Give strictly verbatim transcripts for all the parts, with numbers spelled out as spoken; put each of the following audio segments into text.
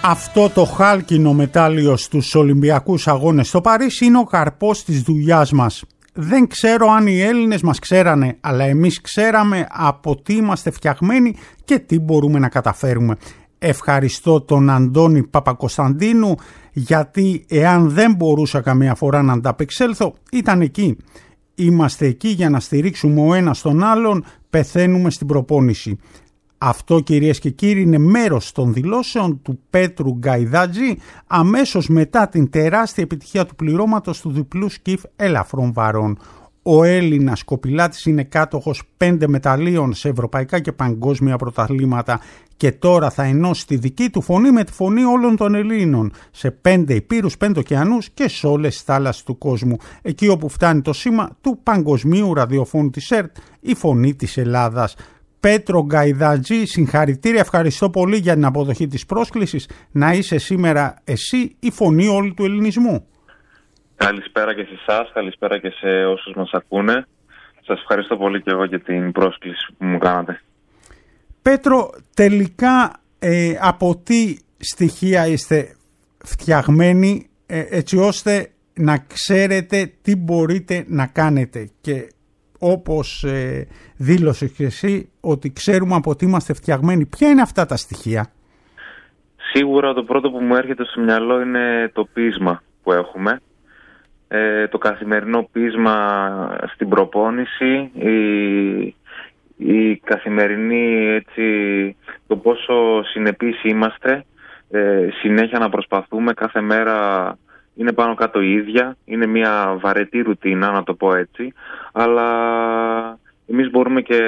Αυτό το χάλκινο μετάλλιο στους Ολυμπιακούς Αγώνες στο Παρίσι είναι ο καρπός της δουλειάς μας. Δεν ξέρω αν οι Έλληνες μας ξέρανε, αλλά εμείς ξέραμε από τι είμαστε φτιαγμένοι και τι μπορούμε να καταφέρουμε. Ευχαριστώ τον Αντώνη Παπακοσταντίνου, γιατί εάν δεν μπορούσα καμία φορά να ανταπεξέλθω, ήταν εκεί. Είμαστε εκεί για να στηρίξουμε ο ένας τον άλλον, πεθαίνουμε στην προπόνηση. Αυτό, κυρίες και κύριοι, είναι μέρος των δηλώσεων του Πέτρου Γκαϊδάτζη αμέσως μετά την τεράστια επιτυχία του πληρώματος του διπλού σκιφ ελαφρών βαρών. Ο Έλληνας κοπηλάτης είναι κάτοχος πέντε μεταλλίων σε ευρωπαϊκά και παγκόσμια πρωταθλήματα και τώρα θα ενώσει τη δική του φωνή με τη φωνή όλων των Ελλήνων σε πέντε υπήρους, πέντε ωκεανούς και σε όλες τις θάλασσες του κόσμου, εκεί όπου φτάνει το σήμα του παγκοσμίου ραδιοφώνου της ΕΡΤ, η φωνή της Ελλάδας. Πέτρο Γκαϊδάτζη, συγχαρητήρια, ευχαριστώ πολύ για την αποδοχή της πρόσκλησης να είσαι σήμερα εσύ η φωνή όλη του ελληνισμού. Καλησπέρα και σε εσάς, καλησπέρα και σε όσους μας ακούνε. Σας ευχαριστώ πολύ και εγώ για την πρόσκληση που μου κάνατε. Πέτρο, τελικά ε, από τι στοιχεία είστε φτιαγμένοι ε, έτσι ώστε να ξέρετε τι μπορείτε να κάνετε, και όπως ε, δήλωσες και εσύ ότι ξέρουμε από τι είμαστε φτιαγμένοι. Ποια είναι αυτά τα στοιχεία? Σίγουρα το πρώτο που μου έρχεται στο μυαλό είναι το πείσμα που έχουμε. Ε, το καθημερινό πείσμα στην προπόνηση, η, η καθημερινή, έτσι, το πόσο συνεπείς είμαστε, ε, συνέχεια να προσπαθούμε, κάθε μέρα είναι πάνω κάτω η ίδια, είναι μια βαρετή ρουτίνα, να το πω έτσι, αλλά εμείς μπορούμε και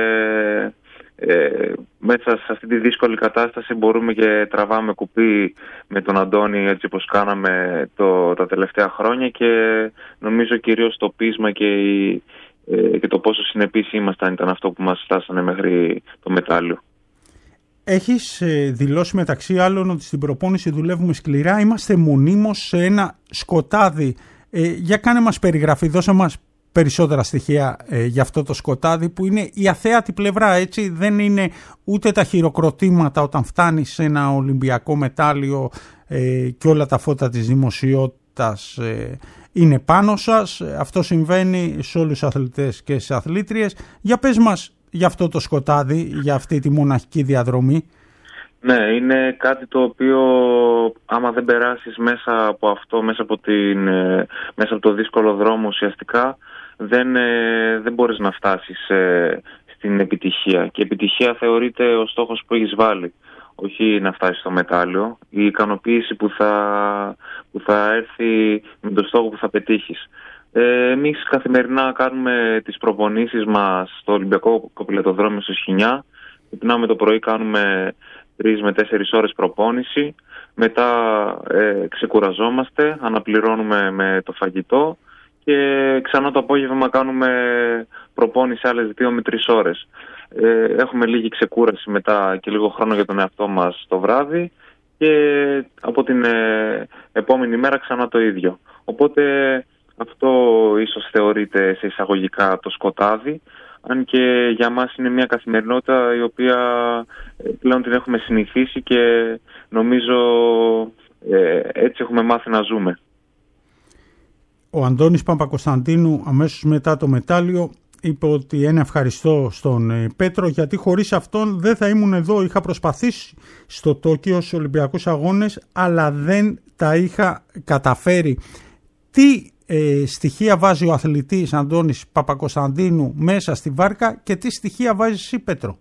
ε, μέσα σε αυτή τη δύσκολη κατάσταση μπορούμε και τραβάμε κουπί με τον Αντώνη, έτσι όπως κάναμε το, τα τελευταία χρόνια, και νομίζω κυρίως το πείσμα και, η, ε, και το πόσο συνεπείς ήμασταν ήταν αυτό που μας φτάσανε μέχρι το μετάλλιο. Έχεις δηλώσει μεταξύ άλλων ότι στην προπόνηση δουλεύουμε σκληρά, είμαστε μονίμως σε ένα σκοτάδι. Ε, για κάνε μας περιγραφή, δώσε μας περισσότερα στοιχεία ε, για αυτό το σκοτάδι που είναι η αθέατη πλευρά, έτσι. Δεν είναι ούτε τα χειροκροτήματα όταν φτάνει σε ένα Ολυμπιακό μετάλλιο ε, και όλα τα φώτα της δημοσιότητας ε, είναι πάνω σας. Αυτό συμβαίνει σε όλους τους αθλητές και στις αθλήτριες. Για πες μας για αυτό το σκοτάδι, για αυτή τη μοναχική διαδρομή. Ναι, είναι κάτι το οποίο άμα δεν περάσεις μέσα από αυτό, μέσα από, την, μέσα από το δύσκολο δρόμο ουσιαστικά, δεν, δεν μπορείς να φτάσεις στην επιτυχία. Και η επιτυχία θεωρείται ο στόχος που έχεις βάλει, όχι να φτάσεις στο μετάλλιο. Η ικανοποίηση που θα, που θα έρθει με τον στόχο που θα πετύχεις. Ε, εμείς καθημερινά κάνουμε τις προπονήσεις μας στο Ολυμπιακό Κοπηλατοδρόμιο στο Σχοινιά. Ξυπνάμε το πρωί, κάνουμε τρεις με τέσσερις ώρες προπόνηση. Μετά ε, ξεκουραζόμαστε, αναπληρώνουμε με το φαγητό και ξανά το απόγευμα κάνουμε προπόνηση άλλες δύο με τρεις ώρες. Ε, έχουμε λίγη ξεκούραση μετά και λίγο χρόνο για τον εαυτό μας το βράδυ και από την ε, επόμενη μέρα ξανά το ίδιο. Οπότε αυτό ίσως θεωρείται σε εισαγωγικά το σκοτάδι, αν και για μας είναι μια καθημερινότητα η οποία πλέον την έχουμε συνηθίσει και νομίζω ε, έτσι έχουμε μάθει να ζούμε. Ο Αντώνης Παπακοσταντίνου αμέσως μετά το μετάλλιο είπε ότι ένα ευχαριστώ στον Πέτρο, γιατί χωρίς αυτόν δεν θα ήμουν εδώ. Είχα προσπαθήσει στο Τόκιο στους Ολυμπιακούς Αγώνες, αλλά δεν τα είχα καταφέρει. Τι ε, στοιχεία βάζει ο αθλητής Αντώνης Παπακοσταντίνου μέσα στη βάρκα και τι στοιχεία βάζεις εσύ, Πέτρο?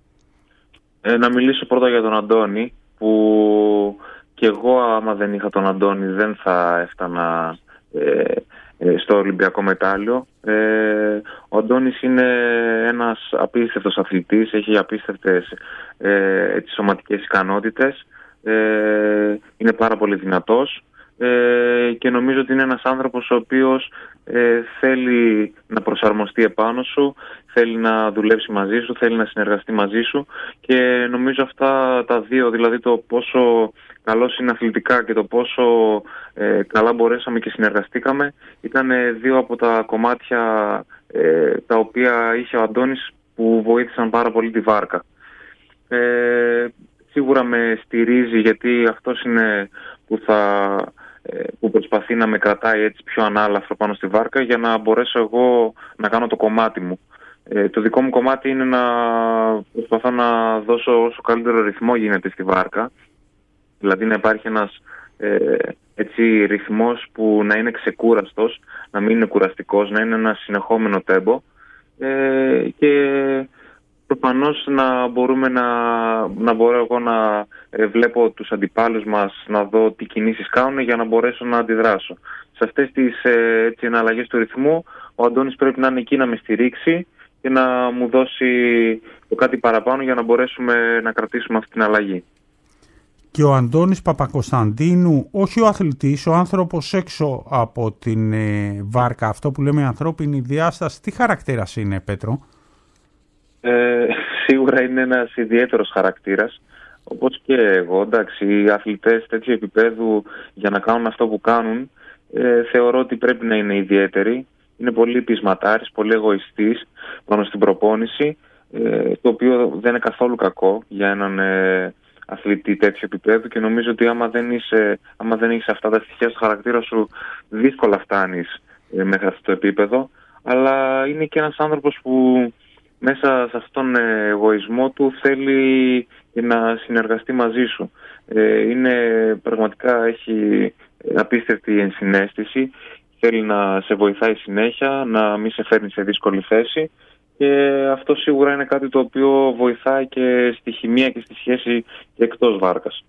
Ε, να μιλήσω πρώτα για τον Αντώνη, που και εγώ άμα δεν είχα τον Αντώνη δεν θα έφτανα ε, ε, στο Ολυμπιακό μετάλλιο. Ε, ο Αντώνης είναι ένας απίστευτος αθλητής, έχει απίστευτες ε, σωματικές ικανότητες, ε, είναι πάρα πολύ δυνατός. Ε, και νομίζω ότι είναι ένας άνθρωπος ο οποίος ε, θέλει να προσαρμοστεί επάνω σου, θέλει να δουλέψει μαζί σου, θέλει να συνεργαστεί μαζί σου, και νομίζω αυτά τα δύο, δηλαδή το πόσο καλός είναι αθλητικά και το πόσο ε, καλά μπορέσαμε και συνεργαστήκαμε, ήταν δύο από τα κομμάτια ε, τα οποία είχε ο Αντώνης που βοήθησαν πάρα πολύ τη βάρκα. Ε, σίγουρα με στηρίζει, γιατί αυτός είναι που, θα, που προσπαθεί να με κρατάει έτσι πιο ανάλαφρο πάνω στη βάρκα, για να μπορέσω εγώ να κάνω το κομμάτι μου. Ε, το δικό μου κομμάτι είναι να προσπαθώ να δώσω όσο καλύτερο ρυθμό γίνεται στη βάρκα. Δηλαδή να υπάρχει ένας ε, έτσι, ρυθμός που να είναι ξεκούραστος, να μην είναι κουραστικός, να είναι ένα συνεχόμενο τέμπο. Ε, και προφανώς να μπορούμε να, να μπορώ εγώ να ε, βλέπω τους αντιπάλους μας, να δω τι κινήσεις κάνουν για να μπορέσω να αντιδράσω. Σε αυτές τις ε, έτσι, εναλλαγές του ρυθμού, ο Αντώνης πρέπει να είναι εκεί να με στηρίξει και να μου δώσει το κάτι παραπάνω για να μπορέσουμε να κρατήσουμε αυτή την αλλαγή. Και ο Αντώνης Παπακοσταντίνου, όχι ο αθλητής, ο άνθρωπος έξω από την ε, βάρκα, αυτό που λέμε ανθρώπινη διάσταση, τι χαρακτήρας είναι, Πέτρο? Ε, σίγουρα είναι ένας ιδιαίτερος χαρακτήρας, όπως και εγώ. Εντάξει, οι αθλητές τέτοιου επίπεδου για να κάνουν αυτό που κάνουν, ε, θεωρώ ότι πρέπει να είναι ιδιαίτεροι. Είναι πολύ πεισματάρης, πολύ εγωιστής πάνω στην προπόνηση, ε, το οποίο δεν είναι καθόλου κακό για έναν ε, αθλητή τέτοιου επίπεδου, και νομίζω ότι άμα δεν, είσαι, άμα δεν έχεις αυτά τα στοιχεία στο χαρακτήρα σου, δύσκολα φτάνεις ε, μέχρι αυτό το επίπεδο. Αλλά είναι και ένας άνθρωπος που μέσα σε αυτόν τον εγωισμό του θέλει να συνεργαστεί μαζί σου. Ε, είναι, πραγματικά έχει απίστευτη ενσυναίσθηση, θέλει να σε βοηθάει συνέχεια, να μην σε φέρνει σε δύσκολη θέση, και αυτό σίγουρα είναι κάτι το οποίο βοηθάει και στη χημεία και στη σχέση και εκτός βάρκας.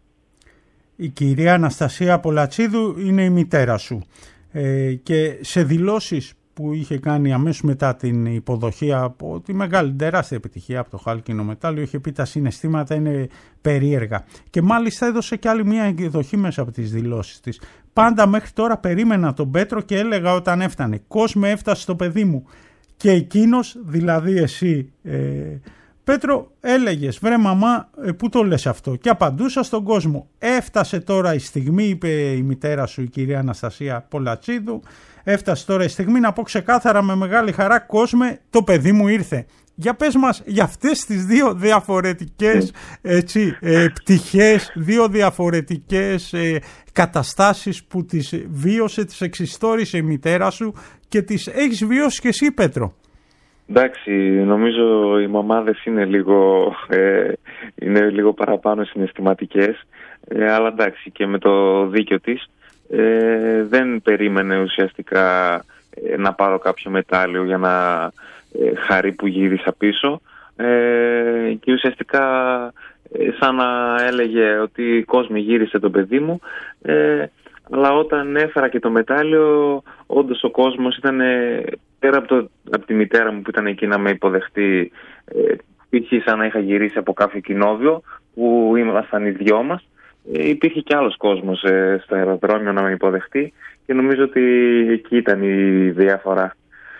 Η κυρία Αναστασία Πολατσίδου είναι η μητέρα σου ε, και σε δηλώσεις που είχε κάνει αμέσως μετά την υποδοχή από τη μεγάλη τεράστια επιτυχία από το χάλκινο μετάλλιο, είχε πει τα συναισθήματα είναι περίεργα, και μάλιστα έδωσε και άλλη μια εκδοχή μέσα από τις δηλώσεις της. Πάντα μέχρι τώρα περίμενα τον Πέτρο και έλεγα όταν έφτανε, κόσμε έφτασε το παιδί μου, και εκείνος, δηλαδή εσύ ε, Πέτρο, έλεγες βρε μαμά, ε, πού το λες αυτό, και απαντούσα στον κόσμο. Έφτασε τώρα η στιγμή, είπε η μητέρα σου η κυρία Αναστασία Πολατσίδου, έφτασε τώρα η στιγμή να πω ξεκάθαρα με μεγάλη χαρά, κόσμε, το παιδί μου ήρθε. Για πες μας για αυτές τις δύο διαφορετικές έτσι, ε, πτυχές, δύο διαφορετικές ε, καταστάσεις που τις βίωσε, τις εξιστόρισε η μητέρα σου και τις έχεις βιώσει και εσύ, Πέτρο. Εντάξει, νομίζω οι μαμάδες είναι λίγο, ε, είναι λίγο παραπάνω συναισθηματικές, ε, αλλά εντάξει, και με το δίκιο της. Ε, δεν περίμενε ουσιαστικά ε, να πάρω κάποιο μετάλλιο για να ε, χαρεί που γύρισα πίσω, ε, και ουσιαστικά ε, σαν να έλεγε ότι κόσμοι γύρισε το παιδί μου, ε, αλλά όταν έφερα και το μετάλλιο, όντως ο κόσμος ήταν ε, πέρα από, το, από τη μητέρα μου που ήταν εκεί να με υποδεχτεί, ε, υπήρχε σαν να είχα γυρίσει από κάποιο κοινόβιο που ήμασταν οι δυο μας. Ε, υπήρχε και άλλος κόσμος ε, στο αεροδρόμιο να με υποδεχτεί, και νομίζω ότι εκεί ήταν η διαφορά.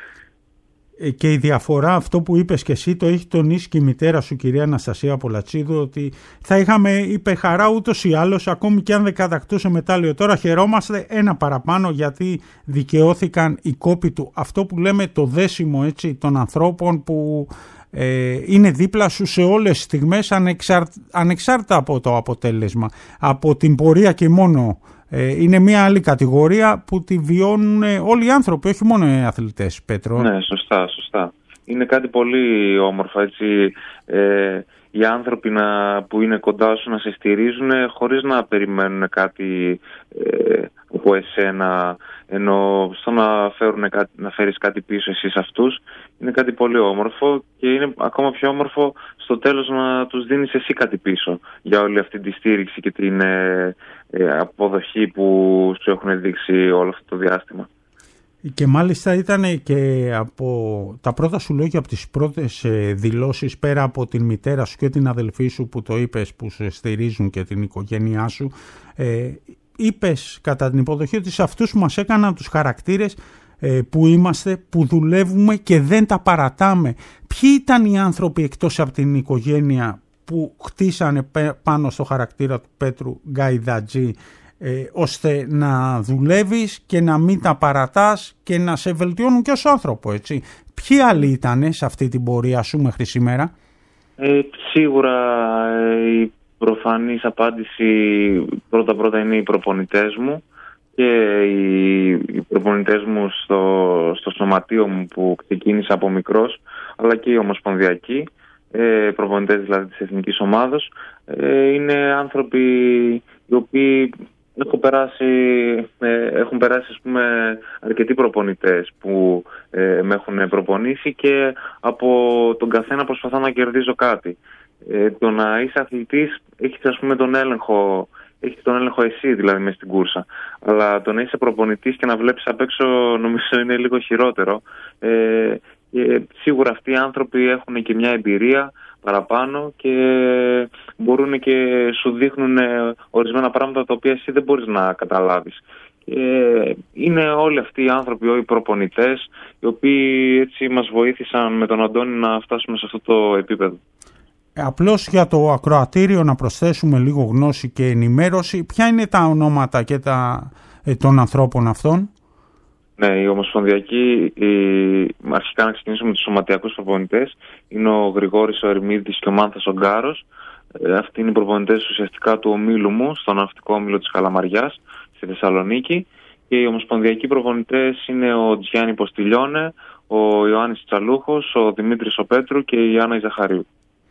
Και η διαφορά, αυτό που είπες και εσύ, το έχει τονίσει και η μητέρα σου, κυρία Αναστασία Πολατσίδου, ότι θα είχαμε, είπε, χαρά ούτως ή άλλως, ακόμη και αν δεν κατακτούσε μετάλλιο. Τώρα χαιρόμαστε ένα παραπάνω, γιατί δικαιώθηκαν οι κόποι του. Αυτό που λέμε το δέσιμο, έτσι, των ανθρώπων που ε, είναι δίπλα σου σε όλες τις στιγμές, ανεξάρ, ανεξάρτητα από το αποτέλεσμα, από την πορεία και μόνο. Είναι μια άλλη κατηγορία που τη βιώνουν όλοι οι άνθρωποι, όχι μόνο οι αθλητές, Πέτρο. Ναι, σωστά, σωστά. Είναι κάτι πολύ όμορφο, έτσι, ε, οι άνθρωποι να, που είναι κοντά σου να σε στηρίζουν χωρίς να περιμένουν κάτι ε, από εσένα, ενώ στο να, φέρουν κάτι, να φέρεις κάτι πίσω εσύ σε αυτούς, είναι κάτι πολύ όμορφο, και είναι ακόμα πιο όμορφο στο τέλος να τους δίνεις εσύ κάτι πίσω για όλη αυτή τη στήριξη και την ε, ε, αποδοχή που σου έχουν δείξει όλο αυτό το διάστημα. Και μάλιστα ήταν και από τα πρώτα σου λόγια, από τις πρώτες δηλώσεις, πέρα από την μητέρα σου και την αδελφή σου που το είπες, που σε στηρίζουν, και την οικογένειά σου, ε, είπες κατά την υποδοχή ότι σε αυτούς που μας έκαναν τους χαρακτήρες ε, που είμαστε, που δουλεύουμε και δεν τα παρατάμε. Ποιοι ήταν οι άνθρωποι εκτός από την οικογένεια που χτίσανε πάνω στο χαρακτήρα του Πέτρου Γκαϊδατζή, Ε, ώστε να δουλεύεις και να μην τα παρατάς και να σε βελτιώνουν και ως άνθρωπο, έτσι? Ποιοι άλλοι ήτανε σε αυτή την πορεία σου μέχρι σήμερα? Ε, σίγουρα ε, προφανής απάντηση πρώτα-πρώτα είναι οι προπονητές μου και οι, οι προπονητές μου στο, στο σωματείο μου που ξεκίνησα από μικρός, αλλά και οι ομοσπονδιακοί, ε, προπονητές δηλαδή της εθνικής ομάδος. Ε, είναι άνθρωποι οι οποίοι έχουν περάσει, ε, έχουν περάσει ας πούμε, αρκετοί προπονητές που ε, με έχουν προπονήσει και από τον καθένα προσπαθώ να κερδίζω κάτι. Ε, το να είσαι αθλητής έχεις ας πούμε τον έλεγχο, έχεις τον έλεγχο εσύ δηλαδή μες στην κούρσα, αλλά το να είσαι προπονητής και να βλέπεις απ' έξω νομίζω είναι λίγο χειρότερο. Ε, και σίγουρα αυτοί οι άνθρωποι έχουν και μια εμπειρία παραπάνω και μπορούν και σου δείχνουν ορισμένα πράγματα τα οποία εσύ δεν μπορείς να καταλάβεις. Ε, είναι όλοι αυτοί οι άνθρωποι, οι προπονητές, οι οποίοι έτσι μας βοήθησαν με τον Αντώνη να φτάσουμε σε αυτό το επίπεδο. Απλώς για το ακροατήριο να προσθέσουμε λίγο γνώση και ενημέρωση. Ποια είναι τα ονόματα και τα, ε, των ανθρώπων αυτών? Ναι, οι ομοσπονδιακοί, οι... αρχικά να ξεκινήσουμε με τους σωματιακούς προπονητές, είναι ο Γρηγόρης ο Ερμίδης και ο Μάνθας ο Γκάρος. Ε, αυτοί είναι οι προπονητές ουσιαστικά του ομίλου μου, στο ναυτικό όμιλο της Καλαμαριάς, στη Θεσσαλονίκη. Και οι ομοσπονδιακοί προπονητές είναι ο Τζιάννη Ποστιλιώνε, ο Ιωάννης Τσαλούχος, ο Δημήτρης ο Πέτρου και η Άννα Ζαχαρίου.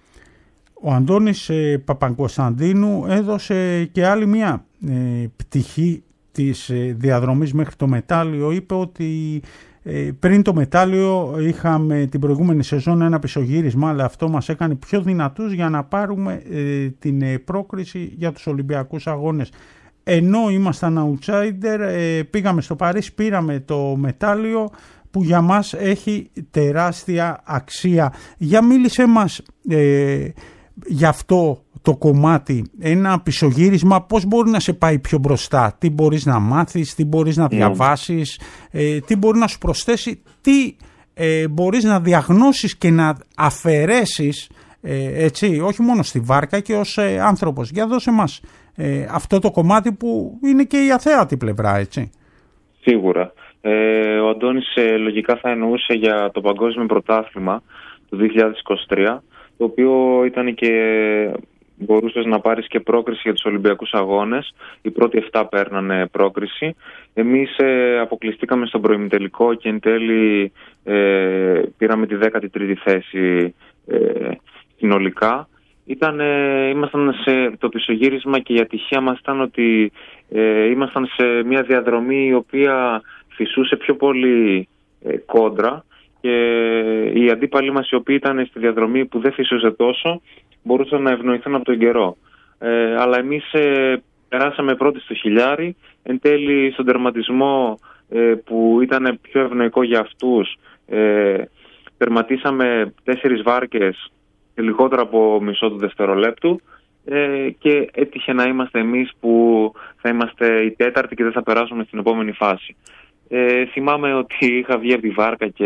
Ο Αντώνης ε, Παπακοσταντίνου έδωσε και άλλη μια ε, πτυχή της ε, διαδρομής μέχρι το μετάλλιο. Είπε ότι ε, πριν το μετάλλιο είχαμε την προηγούμενη σεζόν ένα πισωγύρισμα, αλλά αυτό μας έκανε πιο δυνατούς για να πάρουμε ε, την ε, πρόκριση για τους Ολυμπιακούς Αγώνες. Ενώ ήμασταν outsider, ε, πήγαμε στο Παρίσι, πήραμε το μετάλλιο που για μας έχει τεράστια αξία. Για μίλησέ μας ε, για αυτό το κομμάτι, ένα πισωγύρισμα, πώς μπορεί να σε πάει πιο μπροστά, τι μπορείς να μάθεις, τι μπορείς να διαβάσεις, ε, τι μπορεί να σου προσθέσει, τι ε, μπορείς να διαγνώσεις και να αφαιρέσεις, ε, έτσι, όχι μόνο στη βάρκα και ως ε, άνθρωπος. Για δώσε μας ε, αυτό το κομμάτι που είναι και η αθέατη πλευρά, έτσι. Σίγουρα. Ε, ο Αντώνης ε, λογικά θα εννοούσε για το Παγκόσμιο Πρωτάθλημα του δύο χιλιάδες είκοσι τρία, το οποίο ήταν και μπορούσες να πάρεις και πρόκριση για τους Ολυμπιακούς Αγώνες. Οι πρώτοι εφτά παίρνανε πρόκριση. Εμείς ε, αποκλειστήκαμε στον προημιτελικό και εν τέλει ε, πήραμε τη δέκατη τρίτη θέση ε, συνολικά. Ήταν, ε, ήμασταν σε το πισωγύρισμα και η ατυχία μας ήταν ότι ε, ήμασταν σε μια διαδρομή η οποία φυσούσε πιο πολύ ε, κόντρα και οι αντίπαλοι μας οι οποίοι ήταν στη διαδρομή που δεν φυσούσε τόσο μπορούσαν να ευνοηθούν από τον καιρό. Ε, αλλά εμείς ε, περάσαμε πρώτοι στο χιλιάρι, εν τέλει στον τερματισμό ε, που ήταν πιο ευνοϊκό για αυτούς ε, τερματίσαμε τέσσερις βάρκες και λιγότερο από μισό του δευτερολέπτου ε, και έτυχε να είμαστε εμείς που θα είμαστε οι τέταρτοι και δεν θα περάσουμε στην επόμενη φάση. Ε, θυμάμαι ότι είχα βγει από τη βάρκα και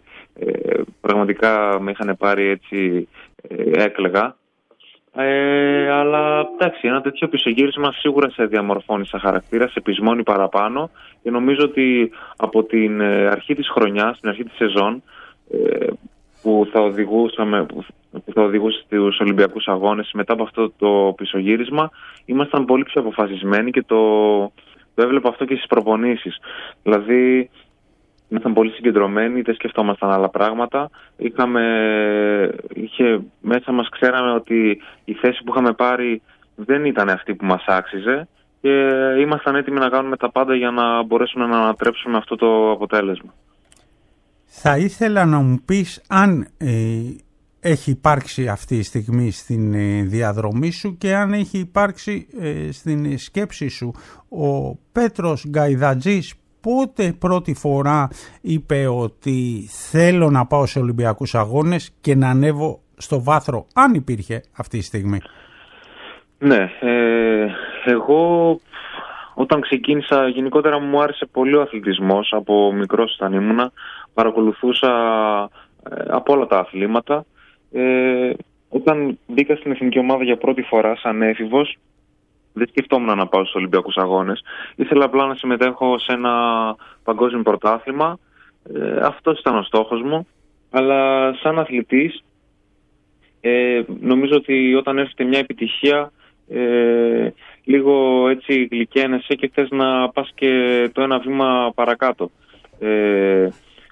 ε, πραγματικά με είχαν πάρει έτσι, ε, έκλαιγα. Ε, αλλά εντάξει, ένα τέτοιο πισωγύρισμα σίγουρα σε διαμορφώνει σαν χαρακτήρα, σε πεισμώνει παραπάνω και νομίζω ότι από την αρχή της χρονιάς, την αρχή της σεζόν ε, που θα οδηγούσαμε, που θα οδηγούσε στους Ολυμπιακούς Αγώνες, μετά από αυτό το πισωγύρισμα ήμασταν πολύ πιο αποφασισμένοι και το, το έβλεπα αυτό και στις προπονήσεις. Δηλαδή ήμασταν πολύ συγκεντρωμένοι, δεν σκεφτόμασταν άλλα πράγματα. Είχαμε, είχε, μέσα μας ξέραμε ότι η θέση που είχαμε πάρει δεν ήταν αυτή που μας άξιζε και ήμασταν έτοιμοι να κάνουμε τα πάντα για να μπορέσουμε να ανατρέψουμε αυτό το αποτέλεσμα. Θα ήθελα να μου πεις αν ε, έχει υπάρξει αυτή τη στιγμή στην ε, διαδρομή σου και αν έχει υπάρξει ε, στην σκέψη σου ο Πέτρος Γκαϊδατζής πότε πρώτη φορά είπε ότι θέλω να πάω σε Ολυμπιακούς Αγώνες και να ανέβω στο βάθρο, αν υπήρχε αυτή τη στιγμή. Ναι, ε, εγώ όταν ξεκίνησα γενικότερα μου άρεσε πολύ ο αθλητισμός, από μικρός όταν ήμουνα, παρακολουθούσα ε, από όλα τα αθλήματα. Ε, όταν μπήκα στην εθνική ομάδα για πρώτη φορά σαν έφηβος, δεν σκεφτόμουν να πάω στους Ολυμπιακούς Αγώνες. Ήθελα απλά να συμμετέχω σε ένα παγκόσμιο πρωτάθλημα. Ε, αυτός ήταν ο στόχος μου. Αλλά σαν αθλητής, ε, νομίζω ότι όταν έρχεται μια επιτυχία, ε, λίγο έτσι γλυκαίνεσαι και θες να πας και το ένα βήμα παρακάτω. Ε,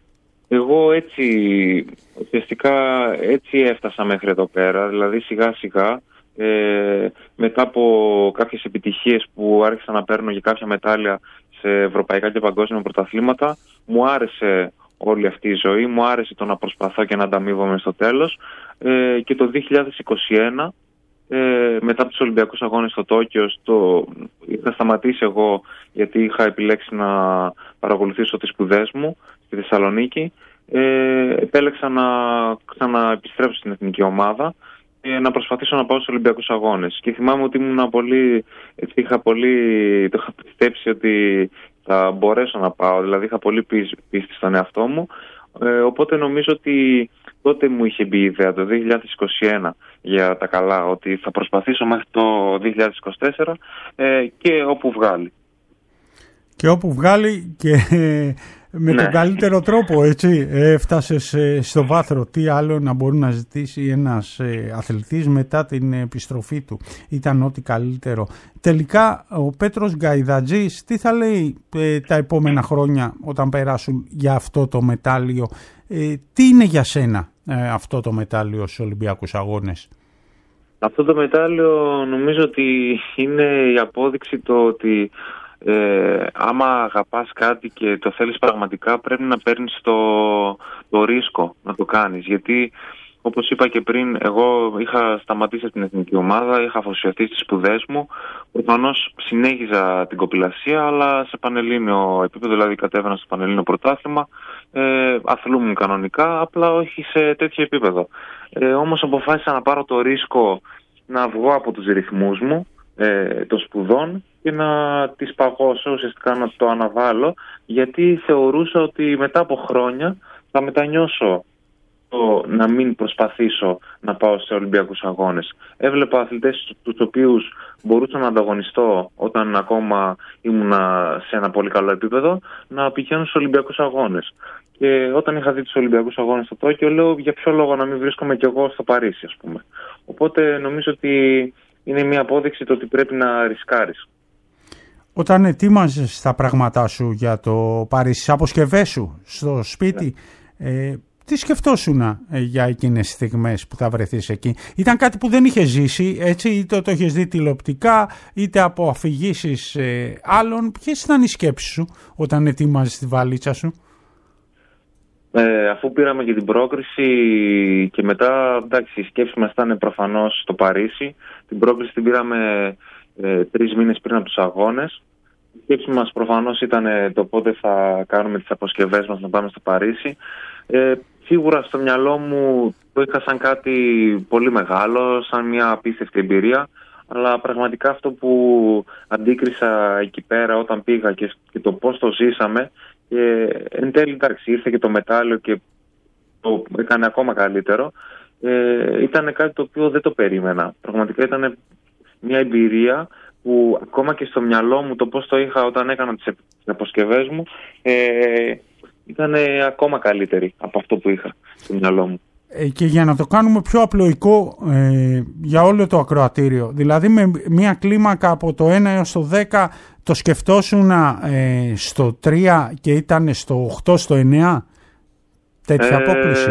εγώ έτσι, ουσιαστικά έτσι έφτασα μέχρι εδώ πέρα, δηλαδή σιγά σιγά, ε, μετά από κάποιες επιτυχίες που άρχισα να παίρνω για κάποια μετάλλια σε ευρωπαϊκά και παγκόσμια πρωταθλήματα, μου άρεσε όλη αυτή η ζωή, μου άρεσε το να προσπαθώ και να ανταμείβομαι στο τέλος, ε, και το δύο χιλιάδες είκοσι ένα, ε, μετά από τους Ολυμπιακούς Αγώνες στο Τόκιο, στο, είχα σταματήσει εγώ γιατί είχα επιλέξει να παρακολουθήσω τις σπουδές μου στη Θεσσαλονίκη. Ε, επέλεξα να ξαναεπιστρέψω στην εθνική ομάδα και να προσπαθήσω να πάω στους Ολυμπιακούς Αγώνες. Και θυμάμαι ότι ήμουν πολύ, έτσι, είχα πολύ, το είχα πιστέψει ότι θα μπορέσω να πάω, δηλαδή είχα πολύ πίστη στον εαυτό μου, ε, οπότε νομίζω ότι τότε μου είχε μπει η ιδέα το δύο χιλιάδες είκοσι ένα για τα καλά, ότι θα προσπαθήσω μέχρι το δύο χιλιάδες είκοσι τέσσερα, ε, και όπου βγάλει. Και όπου βγάλει και με ναι. τον καλύτερο τρόπο, έτσι, έφτασες στο βάθρο. Τι άλλο να μπορεί να ζητήσει ένας αθλητής μετά την επιστροφή του. Ήταν ό,τι καλύτερο. Τελικά ο Πέτρος Γκαϊδατζής τι θα λέει ε, τα επόμενα χρόνια όταν περάσουν για αυτό το μετάλλιο. Ε, τι είναι για σένα ε, αυτό το μετάλλιο στους Ολυμπιακούς Αγώνες? Αυτό το μετάλλιο νομίζω ότι είναι η απόδειξη το ότι Ε, άμα αγαπάς κάτι και το θέλεις πραγματικά, πρέπει να παίρνεις το, το ρίσκο να το κάνεις, γιατί όπως είπα και πριν, εγώ είχα σταματήσει από την εθνική ομάδα, είχα αφοσιωθεί στις σπουδές μου, προφανώς συνέχιζα την κοπηλασία, αλλά σε πανελλήνιο επίπεδο, δηλαδή κατέβαινα στο πανελλήνιο πρωτάθλημα, ε, αθλούμουν κανονικά, απλά όχι σε τέτοιο επίπεδο. Ε, όμως αποφάσισα να πάρω το ρίσκο να βγω από τους ρυθμούς μου ε, των σπουδών και να τις παγώσω, ουσιαστικά να το αναβάλω, γιατί θεωρούσα ότι μετά από χρόνια θα μετανιώσω το να μην προσπαθήσω να πάω σε Ολυμπιακούς Αγώνες. Έβλεπα αθλητές τους οποίους μπορούσα να ανταγωνιστώ όταν ακόμα ήμουνα σε ένα πολύ καλό επίπεδο να πηγαίνουν στους Ολυμπιακούς Αγώνες. Και όταν είχα δει τους Ολυμπιακούς Αγώνες στο Τόκιο, λέω για ποιο λόγο να μην βρίσκομαι κι εγώ στο Παρίσι, ας πούμε. Οπότε νομίζω ότι είναι μια απόδειξη το ότι πρέπει να ρισκάρεις. Όταν ετοίμαζες τα πράγματά σου για το Παρίσι, τις αποσκευές σου στο σπίτι, ναι. ε, τι σκεφτόσουν ε, για εκείνες τις στιγμές που θα βρεθείς εκεί? Ήταν κάτι που δεν είχες ζήσει, έτσι, είτε το είχες δει τηλεοπτικά, είτε από αφηγήσεις ε, άλλων. Ποιες ήταν οι σκέψεις σου όταν ετοίμαζες τη βαλίτσα σου? Ε, αφού πήραμε και την πρόκριση και μετά, εντάξει, οι σκέψεις μας ήταν προφανώς στο Παρίσι. Την πρόκριση την πήραμε ε, τρεις μήνες πριν από τους αγώνες. Η σκέψη μας προφανώς ήταν το πότε θα κάνουμε τις αποσκευές μας να πάμε στο Παρίσι. Ε, σίγουρα στο μυαλό μου το είχα σαν κάτι πολύ μεγάλο, σαν μια απίστευτη εμπειρία, αλλά πραγματικά αυτό που αντίκρισα εκεί πέρα όταν πήγα και, και το πώς το ζήσαμε, και εν τέλει, εντάξει, ήρθε και το μετάλλιο και το έκανε ακόμα καλύτερο. Ε, ήταν κάτι το οποίο δεν το περίμενα. Πραγματικά ήταν μια εμπειρία που ακόμα και στο μυαλό μου, το πώς το είχα όταν έκανα τις αποσκευές μου, ε, ήταν ακόμα καλύτερη από αυτό που είχα στο μυαλό μου. Ε, και για να το κάνουμε πιο απλοϊκό ε, για όλο το ακροατήριο, δηλαδή με μια κλίμακα από το ένα έως το δέκα, το σκεφτόσουν ε, στο τρία και ήταν στο οκτώ, στο εννέα, τέτοια ε, απόκληση?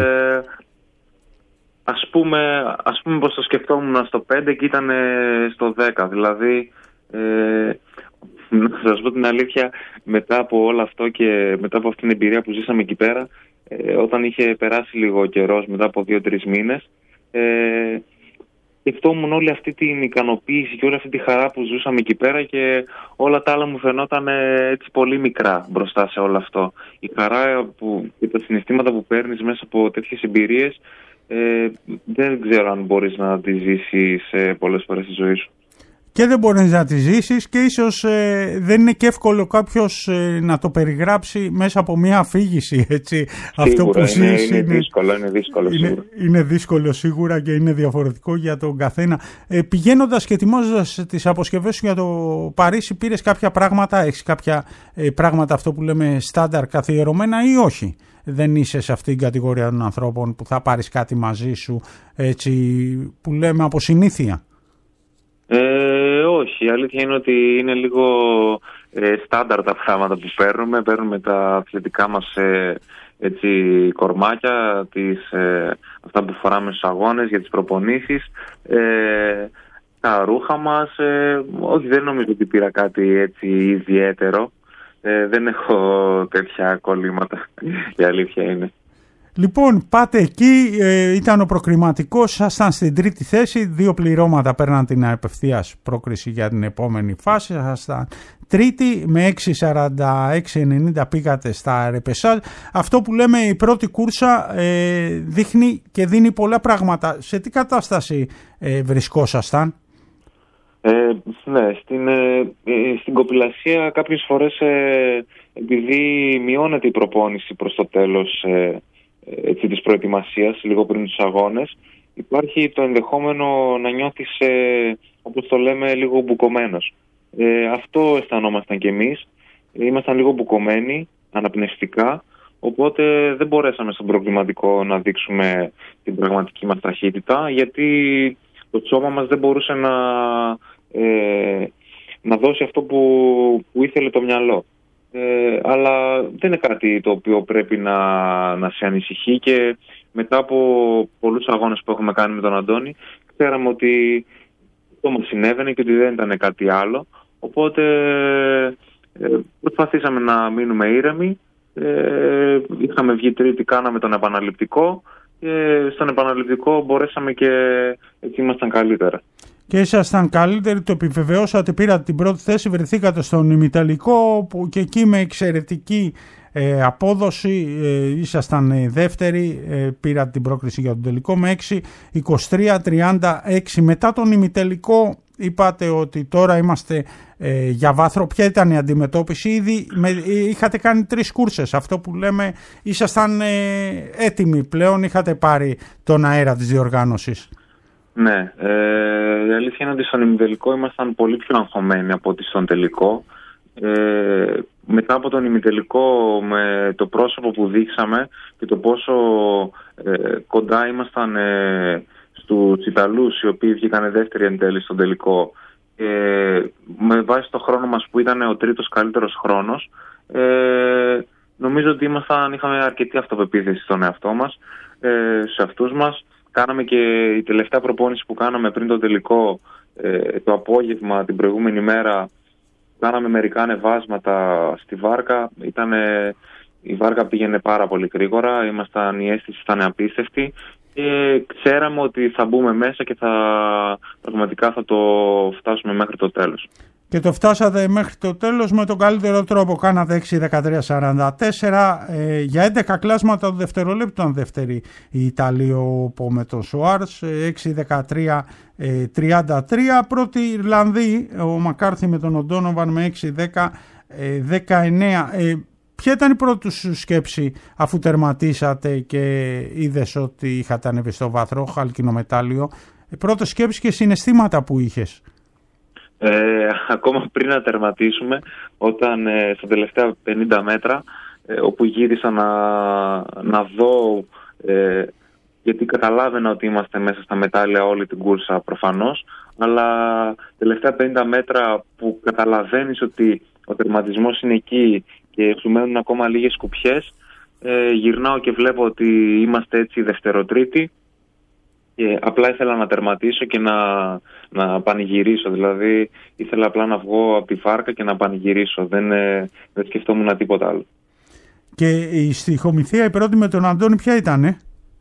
Ας πούμε, ας πούμε πως το σκεφτόμουν στο πέντε και ήταν στο δέκα, δηλαδή ε, να σας πω την αλήθεια, μετά από όλο αυτό και μετά από αυτήν την εμπειρία που ζήσαμε εκεί πέρα, ε, όταν είχε περάσει λίγο καιρός, μετά από δύο-τρεις μήνες, ε, σκεφτόμουν όλη αυτή την ικανοποίηση και όλη αυτή τη χαρά που ζούσαμε εκεί πέρα και όλα τα άλλα μου φαινόταν έτσι πολύ μικρά μπροστά σε όλο αυτό. Η χαρά που, και τα συναισθήματα που παίρνεις μέσα από τέτοιες εμπειρίες, ε, δεν ξέρω αν μπορείς να τις ζήσεις ε, πολλές φορές στη ζωή σου. Και δεν μπορείς να τις ζήσεις και ίσως ε, δεν είναι και εύκολο κάποιος ε, να το περιγράψει μέσα από μια αφήγηση, έτσι. Σίγουρα, αυτό που ζεις είναι, είναι, είναι δύσκολο, είναι δύσκολο είναι, σίγουρα. Είναι δύσκολο σίγουρα και είναι διαφορετικό για τον καθένα. Ε, πηγαίνοντας και ετοιμάζοντας τις αποσκευές σου για το Παρίσι, πήρες κάποια πράγματα, έχεις κάποια ε, πράγματα, αυτό που λέμε στάνταρ καθιερωμένα ή όχι? Δεν είσαι σε αυτήν την κατηγορία των ανθρώπων που θα πάρεις κάτι μαζί σου, έτσι, που λέμε από συνήθεια? Ε, όχι, η αλήθεια είναι ότι είναι λίγο ε, στάνταρ τα πράγματα που παίρνουμε. Παίρνουμε τα αθλητικά μας ε, έτσι, κορμάκια, τις, ε, αυτά που φοράμε στους αγώνες για τις προπονήσεις, ε, τα ρούχα μας. Ε, όχι, δεν νομίζω ότι πήρα κάτι έτσι ιδιαίτερο. Ε, δεν έχω τέτοια κολλήματα, η αλήθεια είναι. Λοιπόν, πάτε εκεί, ε, ήταν ο προκριματικός, ήσασταν στην τρίτη θέση, δύο πληρώματα παίρναν την απευθείας πρόκριση για την επόμενη φάση, ήσασταν τρίτη με έξι σαράντα έξι ενενήντα πήγατε στα ρεπεσάζ. Αυτό που λέμε η πρώτη κούρσα ε, δείχνει και δίνει πολλά πράγματα. Σε τι κατάσταση ε, βρισκόσασταν? Ε, ναι, στην, ε, στην κοπηλασία κάποιες φορές ε, επειδή μειώνεται η προπόνηση προς το τέλος ε, έτσι, της προετοιμασίας, λίγο πριν τους αγώνες, υπάρχει το ενδεχόμενο να νιώθεις, ε, όπως το λέμε, λίγο μπουκωμένος. Ε, αυτό αισθανόμασταν κι εμείς. Ήμασταν λίγο μπουκωμένοι, αναπνευστικά, οπότε δεν μπορέσαμε στον προβληματικό να δείξουμε την πραγματική μας ταχύτητα, γιατί το σώμα μας δεν μπορούσε να, ε, να δώσει αυτό που, που ήθελε το μυαλό. Ε, αλλά δεν είναι κάτι το οποίο πρέπει να, να σε ανησυχεί, και μετά από πολλούς αγώνες που έχουμε κάνει με τον Αντώνη, ξέραμε ότι αυτό μας συνέβαινε και ότι δεν ήταν κάτι άλλο, οπότε ε, προσπαθήσαμε να μείνουμε ήρεμοι. ε, είχαμε βγει τρίτη, κάναμε τον επαναληπτικό και στον επαναληπτικό μπορέσαμε και έτσι ήμασταν καλύτερα. Και ήσασταν καλύτεροι, το επιβεβαιώσατε, πήρατε την πρώτη θέση, βρεθήκατε στον ημιτελικό που και εκεί με εξαιρετική ε, απόδοση ε, ήσασταν ε, δεύτεροι, ε, πήρατε την πρόκριση για τον τελικό με έξι είκοσι τρία τριάντα έξι. Μετά τον ημιτελικό είπατε ότι τώρα είμαστε ε, για βάθρο. Ποια ήταν η αντιμετώπιση? Ήδη με, είχατε κάνει τρεις κούρσες, αυτό που λέμε, ήσασταν ε, έτοιμοι πλέον, είχατε πάρει τον αέρα της διοργάνωσης. Ναι, ε, η αλήθεια είναι ότι στον ημιτελικό ήμασταν πολύ πιο αγχωμένοι από ότι στον τελικό. Ε, μετά από τον ημιτελικό, με το πρόσωπο που δείξαμε και το πόσο ε, κοντά ήμασταν ε, στους Ιταλούς, οι οποίοι βγήκαν δεύτεροι εν τέλει στον τελικό, ε, με βάση το χρόνο μας που ήταν ο τρίτος καλύτερος χρόνος, ε, νομίζω ότι ήμασταν, είχαμε αρκετή αυτοπεποίθηση στον εαυτό μας, ε, σε αυτούς μας. Κάναμε και η τελευταία προπόνηση που κάναμε πριν το τελικό, ε, το απόγευμα την προηγούμενη μέρα, κάναμε μερικά ανεβάσματα στη βάρκα. Ήτανε, η βάρκα πήγαινε πάρα πολύ γρήγορα, ήμασταν, η αίσθηση ήταν απίστευτη και ξέραμε ότι θα μπούμε μέσα και θα, πραγματικά θα το φτάσουμε μέχρι το τέλος. Και το φτάσατε μέχρι το τέλος με τον καλύτερο τρόπο. Κάνατε έξι δεκατρία σαράντα τέσσερα, ε, για έντεκα κλάσματα του δευτερολέπτου ήταν δεύτερη η Ιταλία, ο με τον Σοάρς, έξι δεκατρία τριάντα τρία. Πρώτη Ιρλανδοί, ο Μακάρθι με τον Οντόνοβαν με έξι δέκα δεκαεννέα. Ε, ποια ήταν η πρώτη σου σκέψη αφού τερματίσατε και είδες ότι είχατε ανέβει στο βάθρο, χάλκινο μετάλλιο? Ε, πρώτη σκέψη και συναισθήματα που είχες? Ε, ακόμα πριν να τερματίσουμε, όταν ε, στα τελευταία πενήντα μέτρα, ε, όπου γύρισα να, να δω, ε, γιατί καταλάβαινα ότι είμαστε μέσα στα μετάλλια όλη την κούρσα προφανώς, αλλά τελευταία πενήντα μέτρα που καταλαβαίνεις ότι ο τερματισμός είναι εκεί και σου μένουν ακόμα λίγες κουπιές, ε, γυρνάω και βλέπω ότι είμαστε έτσι δευτεροτρίτοι. Και απλά ήθελα να τερματίσω και να, να πανηγυρίσω. Δηλαδή ήθελα απλά να βγω από τη βάρκα και να πανηγυρίσω. Δεν, δεν σκεφτόμουν τίποτα άλλο. Και η στοιχομηθεία η πρώτη με τον Αντώνη ποια ήτανε?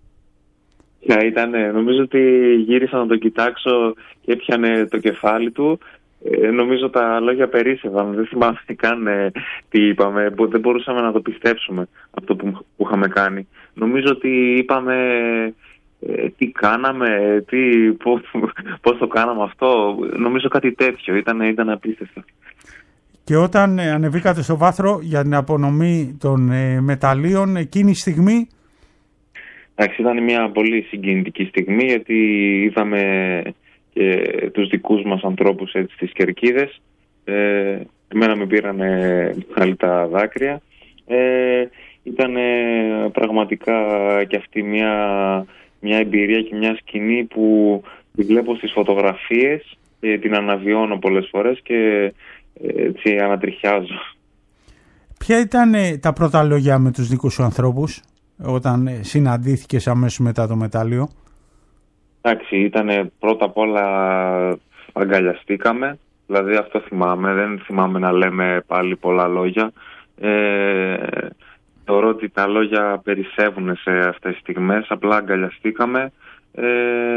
Ποια ήτανε? Νομίζω ότι γύρισα να τον κοιτάξω και έπιανε το κεφάλι του. Ε, νομίζω τα λόγια περίσσευαν. Δεν θυμάμαι καν ε, τι είπαμε. Δεν μπορούσαμε να το πιστέψουμε αυτό που, που είχαμε κάνει. Νομίζω ότι είπαμε... Ε, τι κάναμε, τι, πώς, πώς το κάναμε αυτό, νομίζω κάτι τέτοιο, ήταν, ήταν απίστευτο. Και όταν ε, ανεβήκατε στο βάθρο για την απονομή των ε, μεταλλίων, εκείνη η στιγμή? Εντάξει, ήταν μια πολύ συγκινητική στιγμή, γιατί είδαμε και τους δικούς μας ανθρώπους έτσι, στις κερκίδες. Ε, εμένα με πήρανε πάλι τα δάκρυα. Ε, ήταν πραγματικά και αυτή μια... μια εμπειρία και μια σκηνή που τη βλέπω στις φωτογραφίες και και την αναβιώνω πολλές φορές και έτσι ανατριχιάζω. Ποια ήταν τα πρώτα λόγια με τους δικούς σου ανθρώπους όταν συναντήθηκες αμέσως μετά το μετάλλιο? Εντάξει, ήταν πρώτα απ' όλα αγκαλιαστήκαμε, δηλαδή αυτό θυμάμαι, δεν θυμάμαι να λέμε πάλι πολλά λόγια. Ε, θεωρώ ότι τα λόγια περισσεύουν σε αυτές τις στιγμές, απλά αγκαλιαστήκαμε. Ε,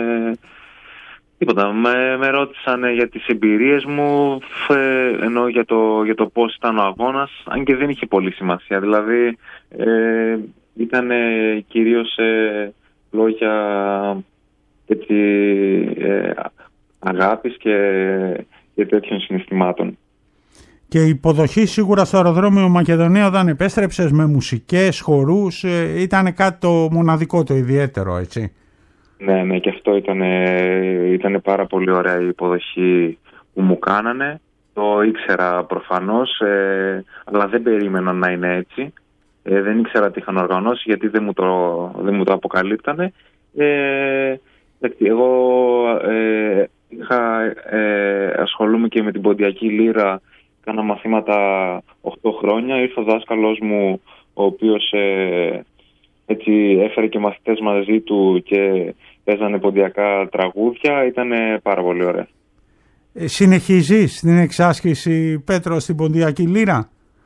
τίποτα, με, με ρώτησαν για τις εμπειρίες μου, ε, ενώ για το, για το πώς ήταν ο αγώνας, αν και δεν είχε πολύ σημασία, δηλαδή ε, ήταν κυρίως ε, λόγια έτσι, ε, αγάπης και, και τέτοιων συναισθημάτων. Και η υποδοχή σίγουρα στο αεροδρόμιο Μακεδονία όταν επέστρεψες με μουσικές, χορούς, ε, ήταν κάτι το μοναδικό, το ιδιαίτερο, έτσι? Ναι, ναι, και αυτό ήταν, ήταν πάρα πολύ ωραία η υποδοχή που μου κάνανε. Το ήξερα προφανώς, ε, αλλά δεν περίμενα να είναι έτσι. Ε, δεν ήξερα τι είχαν οργανώσει, γιατί δεν μου το, δεν μου το αποκαλύπτανε. Ε, εγώ ε, είχα, ε, ασχολούμαι και με την ποντιακή λύρα, κάνα μαθήματα οκτώ χρόνια. Ήρθε ο δάσκαλός μου, ο οποίος ε, έτσι έφερε και μαθητές μαζί του και παίζανε ποντιακά τραγούδια. Ήταν πάρα πολύ ωραία. Ε, συνεχίζεις την εξάσκηση, Πέτρο, στην ποντιακή λύρα?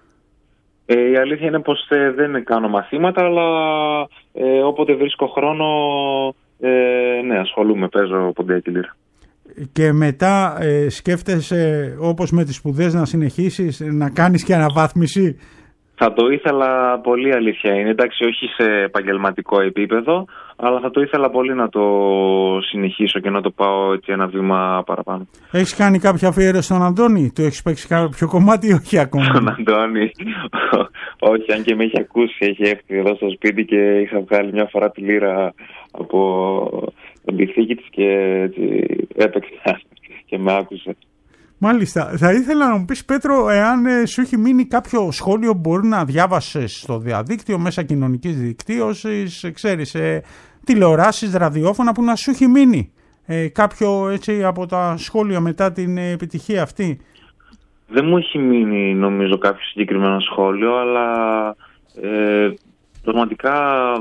Ε, η αλήθεια είναι πως ε, δεν κάνω μαθήματα, αλλά ε, όποτε βρίσκω χρόνο, ε, ναι, ασχολούμαι, παίζω ποντιακή λύρα. Και μετά ε, σκέφτεσαι, όπως με τις σπουδές, να συνεχίσεις, να κάνεις και αναβάθμιση? Θα το ήθελα πολύ, αλήθεια είναι. Εντάξει, όχι σε επαγγελματικό επίπεδο, αλλά θα το ήθελα πολύ να το συνεχίσω και να το πάω έτσι ένα βήμα παραπάνω. Έχεις κάνει κάποια αφιέρωση στον Αντώνη? Του έχεις παίξει κάποιο κομμάτι ή όχι ακόμα? Τον Αντώνη, όχι, αν και με έχει ακούσει, έχει έρθει εδώ στο σπίτι και είχα βγάλει μια φορά τη λύρα από τον πυθίκη της και έτσι έπαιξα και με άκουσε. Μάλιστα. Θα ήθελα να μου πεις, Πέτρο, εάν ε, σου έχει μείνει κάποιο σχόλιο που μπορεί να διάβασες στο διαδίκτυο, μέσα κοινωνικής δικτύωσης, ξέρεις, ε, τηλεοράσεις, ραδιόφωνα, που να σου έχει μείνει ε, κάποιο έτσι από τα σχόλια μετά την ε, επιτυχία αυτή. Δεν μου έχει μείνει νομίζω κάποιο συγκεκριμένο σχόλιο, αλλά ε, πραγματικά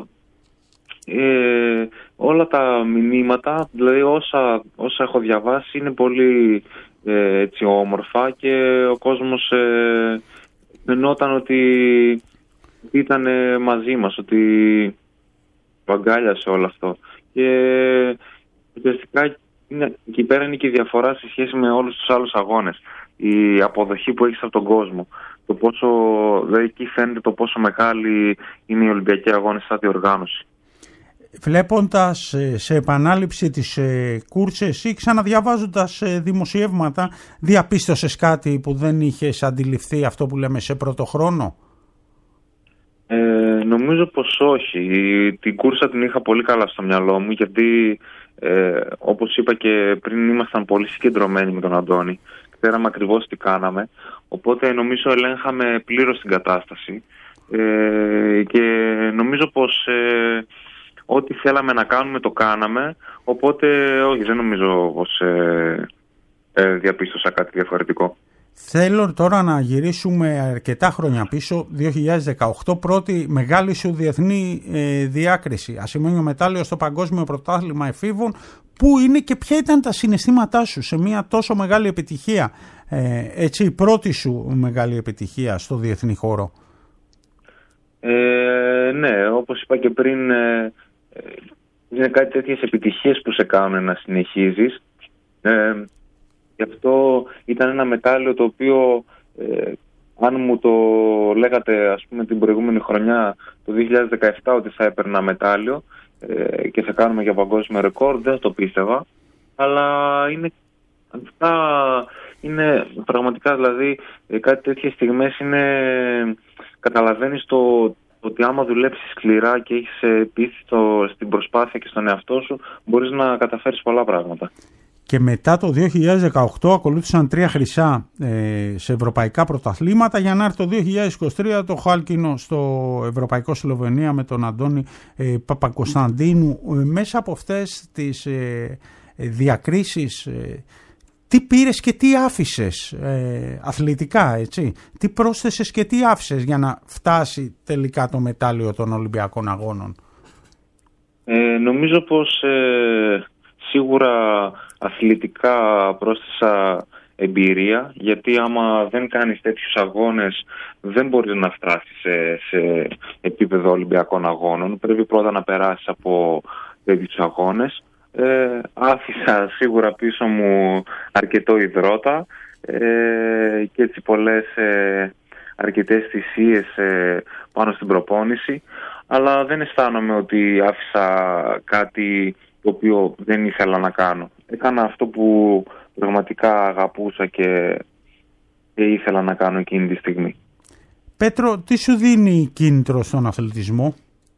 ε, όλα τα μηνύματα, δηλαδή όσα, όσα έχω διαβάσει, είναι πολύ ε, έτσι όμορφα και ο κόσμος ε, φαινόταν ότι ήταν μαζί μας, ότι το αγκάλιασε όλο αυτό. Και ουσιαστικά εκεί πέρα είναι και η διαφορά σε σχέση με όλους τους άλλους αγώνες. Η αποδοχή που έχεις από τον κόσμο. Το πόσο, δηλαδή εκεί φαίνεται το πόσο μεγάλη είναι η Ολυμπιακή Αγώνες σαν διοργάνωση. Βλέποντας σε επανάληψη τις κούρσες ή ξαναδιαβάζοντας δημοσιεύματα, διαπίστωσες κάτι που δεν είχες αντιληφθεί, αυτό που λέμε σε πρώτο χρόνο? Ε, νομίζω πως όχι. Την κούρσα την είχα πολύ καλά στο μυαλό μου, γιατί ε, όπως είπα και πριν, ήμασταν πολύ συγκεντρωμένοι με τον Αντώνη. Ξέραμε ακριβώς τι κάναμε, οπότε νομίζω ελέγχαμε πλήρως την κατάσταση ε, και νομίζω πως ε, ό,τι θέλαμε να κάνουμε το κάναμε, οπότε όχι, δεν νομίζω πως ε, ε, διαπίστωσα κάτι διαφορετικό. Θέλω τώρα να γυρίσουμε αρκετά χρόνια πίσω, δύο χιλιάδες δεκαοκτώ, πρώτη μεγάλη σου διεθνή ε, διάκριση, ασημένιο μετάλλιο στο Παγκόσμιο Πρωτάθλημα Εφήβων. Πού είναι και ποια ήταν τα συναισθήματά σου σε μια τόσο μεγάλη επιτυχία, ε, έτσι η πρώτη σου μεγάλη επιτυχία στο διεθνή χώρο? Ε, ναι, όπως είπα και πριν, ε, είναι κάτι τέτοιες επιτυχίες που σε κάνουν να συνεχίζεις. Ε, γι' αυτό ήταν ένα μετάλλιο το οποίο, ε, αν μου το λέγατε ας πούμε την προηγούμενη χρονιά, το δύο χιλιάδες δεκαεπτά, ότι θα έπαιρνα μετάλλιο ε, και θα κάνουμε για παγκόσμιο ρεκόρ, δεν το πίστευα. Αλλά είναι, αυτά είναι πραγματικά, δηλαδή κάτι τέτοιες στιγμές είναι, καταλαβαίνεις το ότι άμα δουλέψεις σκληρά και έχεις πίστη στην προσπάθεια και στον εαυτό σου, μπορείς να καταφέρεις πολλά πράγματα. Και μετά το δύο χιλιάδες δεκαοκτώ ακολούθησαν τρία χρυσά ε, σε ευρωπαϊκά πρωταθλήματα, για να έρθει το δύο χιλιάδες είκοσι τρία το χάλκινο στο Ευρωπαϊκό Σλοβενία με τον Αντώνη ε, Παπακοσταντίνου. Ε, μέσα από αυτές τις ε, διακρίσεις, ε, Τι πήρες και τι άφησες ε, αθλητικά, έτσι. Τι πρόσθεσες και τι άφησες για να φτάσει τελικά το μετάλλιο των Ολυμπιακών Αγώνων? Ε, νομίζω πως ε, σίγουρα αθλητικά πρόσθεσα εμπειρία, γιατί άμα δεν κάνεις τέτοιους αγώνες δεν μπορείς να φτάσεις σε, σε επίπεδο Ολυμπιακών Αγώνων. Πρέπει πρώτα να περάσεις από τέτοιους αγώνες. Ε, άφησα σίγουρα πίσω μου αρκετό υδρότα ε, και έτσι πολλές ε, αρκετές θυσίες ε, πάνω στην προπόνηση, αλλά δεν αισθάνομαι ότι άφησα κάτι το οποίο δεν ήθελα να κάνω. Έκανα αυτό που πραγματικά αγαπούσα και, και ήθελα να κάνω εκείνη τη στιγμή. Πέτρο, τι σου δίνει κίνητρο στον αθλητισμό?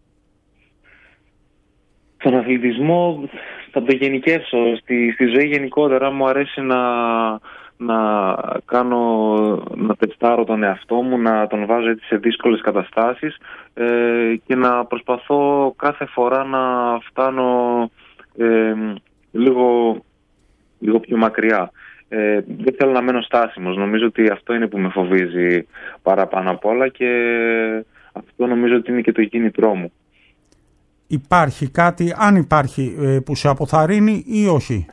Στον αθλητισμό θα το γενικεύσω. Στη, στη ζωή γενικότερα μου αρέσει να, να κάνω, να τεστάρω τον εαυτό μου, να τον βάζω έτσι σε δύσκολες καταστάσεις ε, και να προσπαθώ κάθε φορά να φτάνω ε, λίγο, λίγο πιο μακριά. Ε, δεν θέλω να μένω στάσιμος. Νομίζω ότι αυτό είναι που με φοβίζει παραπάνω απ' όλα και αυτό νομίζω ότι είναι και το κίνητρό μου. Υπάρχει κάτι, αν υπάρχει, που σε αποθαρρύνει ή όχι?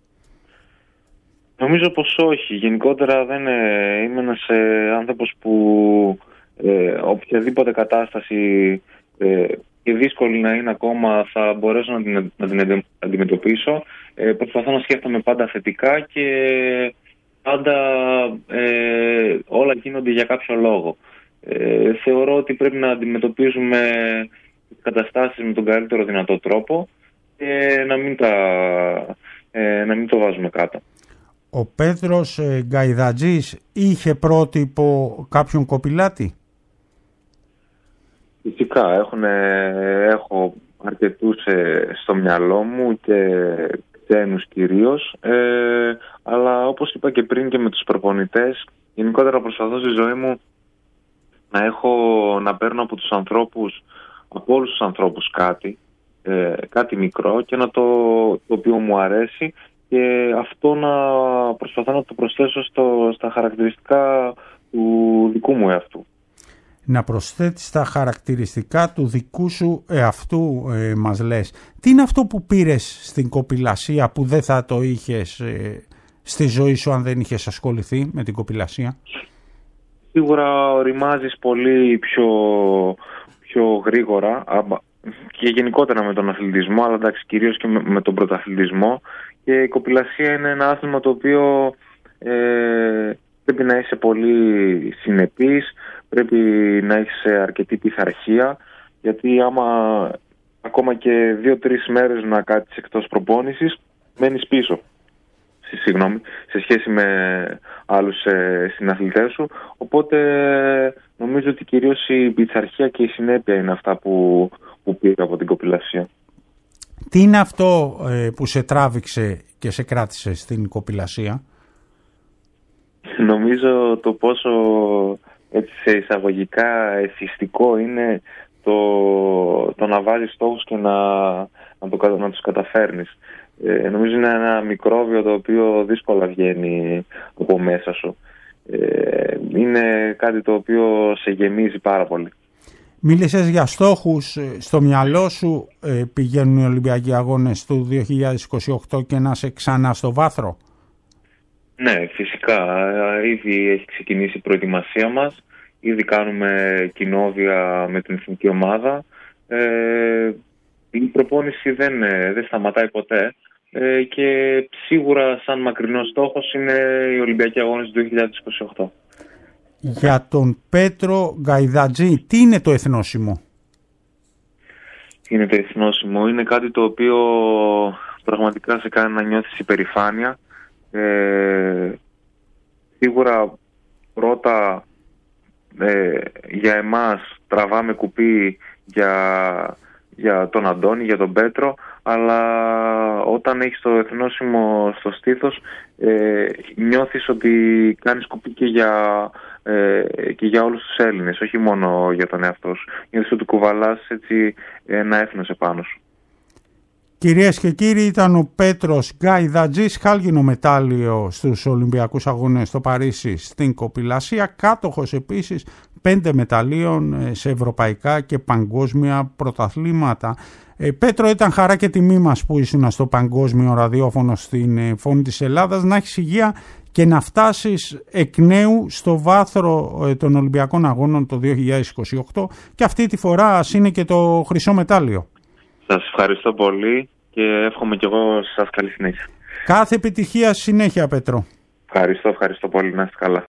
Νομίζω πως όχι. Γενικότερα δεν ε, είμαι ένας ε, άνθρωπος που ε, οποιαδήποτε κατάσταση ε, και δύσκολη να είναι ακόμα θα μπορέσω να την, να την αντιμετωπίσω. Ε, προσπαθώ να σκέφτομαι πάντα θετικά και πάντα ε, όλα γίνονται για κάποιο λόγο. Ε, θεωρώ ότι πρέπει να αντιμετωπίζουμε καταστάσεις με τον καλύτερο δυνατό τρόπο και να μην, τα, ε, να μην το βάζουμε κάτω. Ο Πέτρος ε, Γκαϊδατζής είχε πρότυπο κάποιον κοπηλάτη? Φυσικά, έχουν, έχω αρκετούς ε, στο μυαλό μου και ξένους κυρίως, ε, αλλά όπως είπα και πριν και με τους προπονητές, γενικότερα προσπαθώ στη ζωή μου να, έχω, να παίρνω από τους ανθρώπους, από όλους τους ανθρώπους κάτι, ε, κάτι μικρό και να το, το οποίο μου αρέσει και αυτό να προσπαθώ να το προσθέσω στο, στα χαρακτηριστικά του δικού μου εαυτού. Να προσθέτεις τα χαρακτηριστικά του δικού σου εαυτού, ε, μας λες. Τι είναι αυτό που πήρες στην κοπηλασία που δεν θα το είχες ε, στη ζωή σου αν δεν είχες ασχοληθεί με την κοπηλασία? Σίγουρα οριμάζεις πολύ πιο, πιο γρήγορα και γενικότερα με τον αθλητισμό, αλλά εντάξει κυρίως και με, με τον πρωταθλητισμό, και η κοπηλασία είναι ένα άθλημα το οποίο ε, πρέπει να είσαι πολύ συνεπής, πρέπει να έχεις αρκετή πειθαρχία, γιατί άμα ακόμα και δύο-τρεις μέρες να κάτσεις εκτός προπόνησης, μένεις πίσω. Συγγνώμη, σε σχέση με άλλους ε, συναθλητές σου. Οπότε νομίζω ότι κυρίως η πειθαρχία και η συνέπεια είναι αυτά που, που πήρα από την κοπηλασία. Τι είναι αυτό ε, που σε τράβηξε και σε κράτησε στην κοπηλασία? Νομίζω το πόσο έτσι, σε εισαγωγικά εθιστικό είναι το, το να βάζεις στόχους και να, να, το, να τους καταφέρνεις. Ε, νομίζω είναι ένα μικρόβιο το οποίο δύσκολα βγαίνει από μέσα σου. Ε, είναι κάτι το οποίο σε γεμίζει πάρα πολύ. Μίλησες για στόχους. Στο μυαλό σου ε, πηγαίνουν οι Ολυμπιακοί Αγώνες του δύο χιλιάδες είκοσι οκτώ και να είσαι ξανά στο βάθρο? Ναι, φυσικά. Ήδη έχει ξεκινήσει η προετοιμασία μας. Ήδη κάνουμε κοινόβια με την εθνική ομάδα. Ε, η προπόνηση δεν, δεν σταματάει ποτέ. Ε, και σίγουρα σαν μακρινός στόχος είναι οι Ολυμπιακοί Αγώνες του δύο χιλιάδες είκοσι οκτώ. Για τον Πέτρο Γκαϊδατζή, τι είναι το εθνόσημο? Τι είναι το εθνόσημο? Είναι κάτι το οποίο πραγματικά σε κάνει να νιώθεις υπερηφάνεια. Ε, σίγουρα πρώτα ε, για εμάς τραβάμε κουπί για, για τον Αντώνη, για τον Πέτρο, αλλά όταν έχεις το εθνόσημο στο στήθος ε, νιώθεις ότι κάνεις κουπί και για, ε, και για όλους τους Έλληνες, όχι μόνο για τον εαυτό σου. Νιώθεις ότι κουβαλάς έτσι ένα έθνος επάνω σου. Κυρίες και κύριοι, ήταν ο Πέτρος Γκαϊδατζής, χάλκινο μετάλλιο στους Ολυμπιακούς Αγώνες στο Παρίσι στην κοπηλασία, κάτοχος επίσης πέντε μεταλλίων σε ευρωπαϊκά και παγκόσμια πρωταθλήματα. Ε, Πέτρο, ήταν χαρά και τιμή μας που ήσουν στο παγκόσμιο ραδιόφωνο στην ε, Φωνή της Ελλάδας. Να έχεις υγεία και να φτάσεις εκ νέου στο βάθρο ε, των Ολυμπιακών Αγώνων το δύο χιλιάδες είκοσι οκτώ και αυτή τη φορά ας είναι και το χρυσό μετάλλιο. Σας ευχαριστώ πολύ και εύχομαι κι εγώ σας καλή συνέχεια. Κάθε επιτυχία συνέχεια, Πέτρο. Ευχαριστώ, ευχαριστώ πολύ. Να είστε καλά.